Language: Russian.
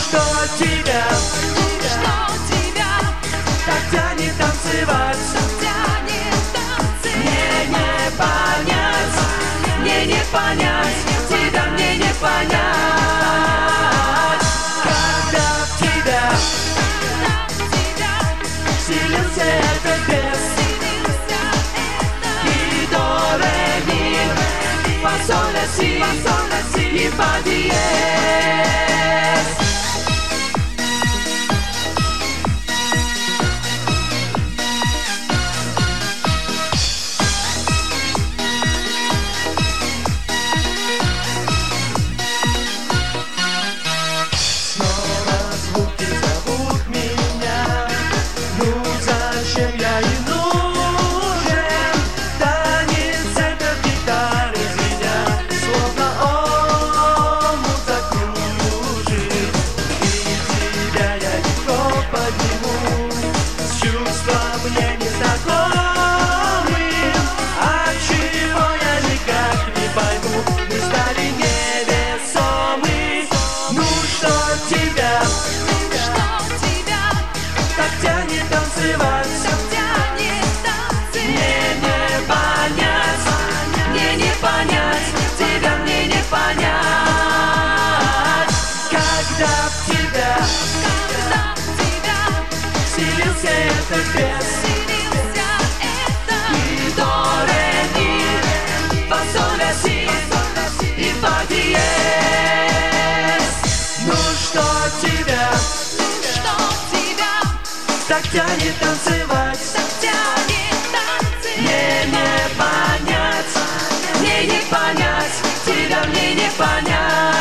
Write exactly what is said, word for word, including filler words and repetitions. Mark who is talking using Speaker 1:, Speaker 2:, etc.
Speaker 1: что тебя,
Speaker 2: что тебя
Speaker 1: так тянет танцевать. Мне не понять, мне не понять, тебя мне не понять. Когда в тебя вселился этот бес, и до ре ми, фа соль ля си, и фа диез. Зачем я и нужен? Танец этот гитары звенят, словно омут закружит. И тебя я легко подниму с чувством мне незнакомым. Отчего я никак не пойму, мы стали невесомы. Ну что тебя, так тянет танцевать. Мне не понять, мне не понять, тебя мне не понять. Когда в тебя вселился этот бес, и до ре ми, фа соль ля си, и фа диез. Ну что тебя, так тянет танцевать. Мне не понять, мне не понять, тебя мне не понять.